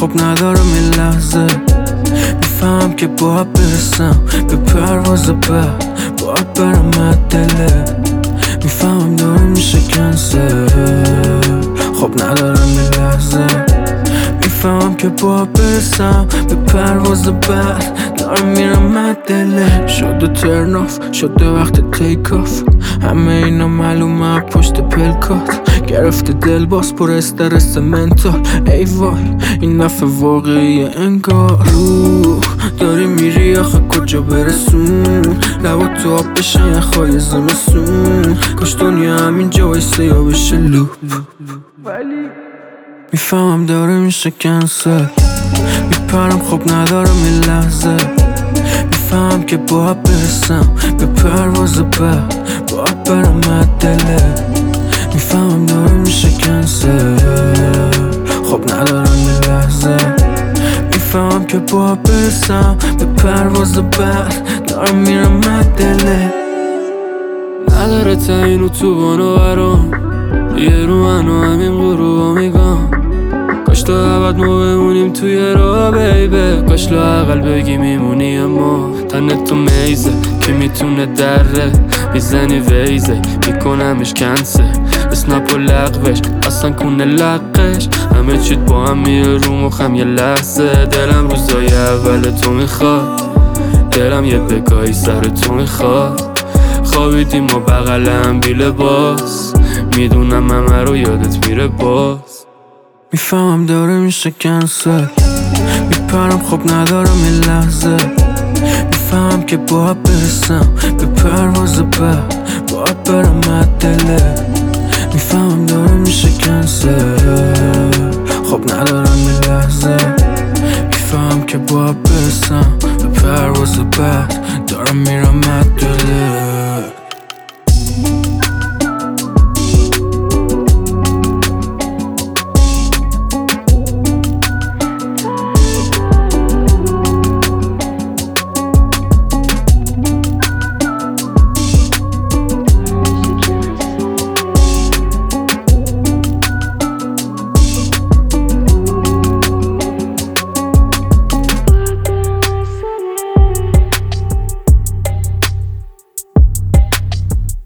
خب ندارم این لحظه. میفهم که باید برسم به پرواز بعد، باید برم دله. میفهم داره میشه کنسل، خب ندارم این لحظه. میفهم که باید برسم به پرواز بعد، دارم میرم دله. شده ترناف، شده وقت تیک آف، همه اینا معلومه پشت پلکات. گرفته دل باز پر استرس منتال، ای وای این نفع واقعی انگار. داری میری آخه کجا برسون، لبا تو آب بشن خواهی زمستون. کاش دنیا همین جا وایسته یا بشه لوپ. میفهمم داره میشه کنسل، میپرم خب ندارم این لحظه. میفهم که باید برسم به پرواز بعد، باید برم دله. میفهمم داره میشه کنسل، خب ندارم این لحظه. میفهمم که باید برسم به پرواز بعد، دارم میرم دله. نداره تعیین و توبان و برام، یه رو منو همین غروبا میگم. کاش تا ابد ما بمونیم توی راه بیبه، کاش لااقل بگی میمونی اما تنت تو میزه که میتونه دره. میزنی ویزه میکنمش کنسه، اسنپ و لغوش اصلا کونه لقش. همه چیت با هم میره رو مخم یه لحظه. دلم روزای اول تو میخواد، دلم یه بگاهی سر تو میخواد. خوابیدیم و بغلم بی لباس، میدونم همه رو یادت میره باز. میفهمم داره میشه کنسل، میپرم خب ندارم این لحظه. میفهمم که باید برسم به پرواز بعد، باید برم دله. میفهمم داره میشه کنسل،